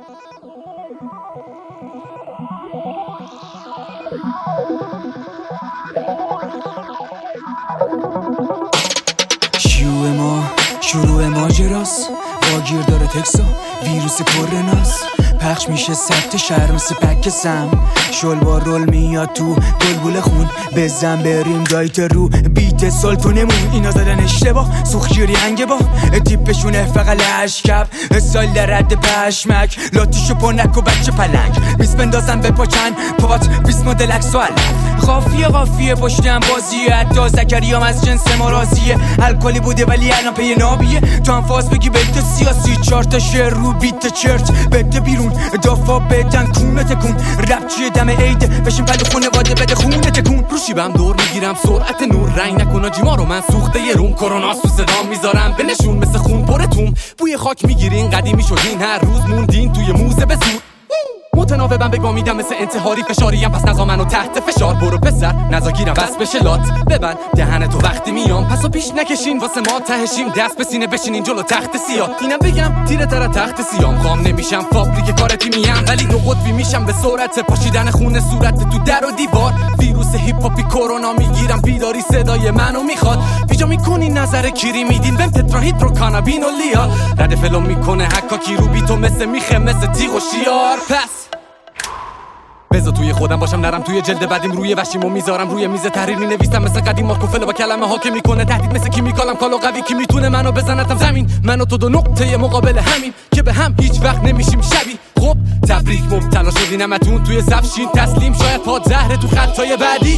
شروع ماجراست، واگیر داره تکسا ویروس پرناس، پخش میشه سبت شهر مثل پک سم، شلوار رول میاد تو گلگول خون، بزن بریم دایت رو بیت سلطونمون. اینا زدن اشتباه سوخگیری هنگه با تیپشونه فقط لشکب سال در رد پشمک، لاتیشو پنک و بچه پلنگ میز بندازن به پاچن پات 20 مدل عکس و قافیه پشتم بازیه، حتی زکریام از جنس مرازیه، الکلی بوده ولی الان پی نابیه، تو هم فاز بگی بیت سیاسی 4 تا شعر رو بیت چرت بده بیرون دافا بدن کونه تکون، رپ چیه دم عیده بشین پلو خونواده بده خونه تکون، رو شیبم دور میگیرم سرعت نور، رنگ نکن آجیما رو من سوخته یه روم، کرونا تو صدام میذارم به نشون مثل خون پرتون، بوی خاک میگیرین قدیمی شدین هر روز موندین توی موزه به زور، متناوبم بگا میدم مثل انتحاری فشاریم، پس نزا منو تحت فشار، برو پسر نزا گیرم بس بشه لات ببند دهنتو وقتی میام، پسو پیش نکشین واسه ما تهشیم، دست به سینه بشینین جلو تخت سیاه، اینم بگم تیره تر تخت سیام، خام نمیشم فابریک کار تیمیم ولی نو قطبی میشم به سرعت پاشیدن خون صورت تو در و دیوار، ویروس هیپ هاپی کرونا میگیرم بیداری صدای منو میخواد، بیجا میکنین نظر کیری میدین بهم تتراهیدرو کانابین و لیا، رد فلو میکنه حکاکی رو بیتو مثل میخه مثل تیغ و شیار، پس بذار توی خودم باشم نرم توی جلد بعدیم روی وشیمو میذارم روی میز تحریر مینویسم مثل قدیم مارکوفل با کلمه ها که میکنه تهدید مثل کیمیکالم کالو قوی کی میتونه منو بزنتم زمین، منو تو دو نقطه مقابل همین که به هم هیچ وقت نمیشیم شبیه، خب تبریک مبتلا شدین همتون توی صف شین تسلیم شاید پاد زهره تو خطای بعدی،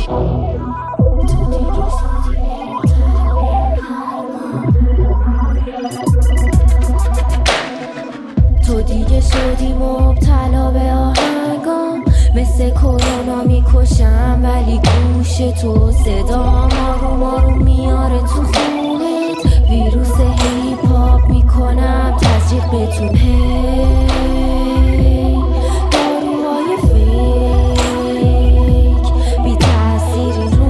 تو دیگه شدی مبتلا به آهنگام، مثل کرونا میکشم ولی گوش تو صدا مارو میاره تو خونت، ویروس هیپ هاپ میکنم تزریق بهتون، هی داروهای فیک بی تأثیری رو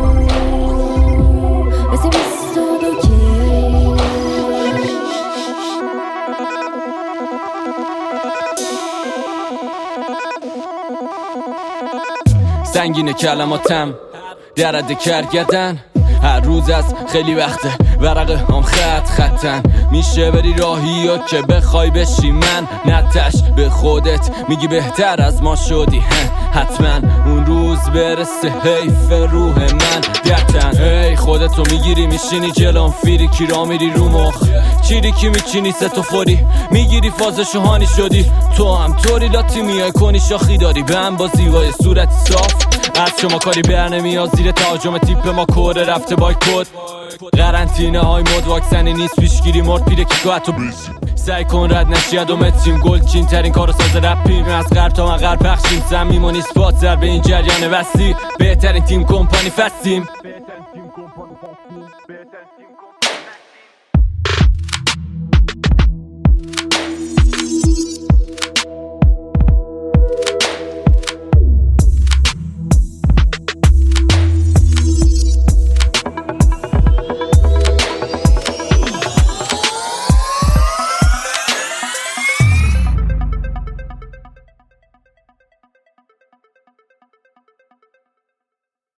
مثل 22 سنگین کلماتم در حد کرگدن، هر روز از خیلی وقته ورقه هم خطن، میشه بری راهی یا که بخوای بشی من، نتش به خودت میگی بهتر از ما شدی، حتما اون روز برسه حیف روح من گرتن، هی خودتو میگیری میشینی جلوم فیری کی را میری رو مخ چیری کی میچینی ستو فوری میگیری فاز شهانی شدی، تو هم طوری لاتی میای کنی شاخی داری به هم با زیبای صورت صاف، از شما کاری بر نمیاد زیر تهاجم تیپ ما کوره رفته بای کد، قرنطینه های مد واکسنی نیست پیشگیری مرد پیره کی تو حتی سعی کن رد نشی ادومتیم گل چین ترین کارو ساز رپیم، از غرب تا من غرب پخشیم زمیم و نیست پاتر به این جریان وسیع، بهترین تیم کمپانی فستیم.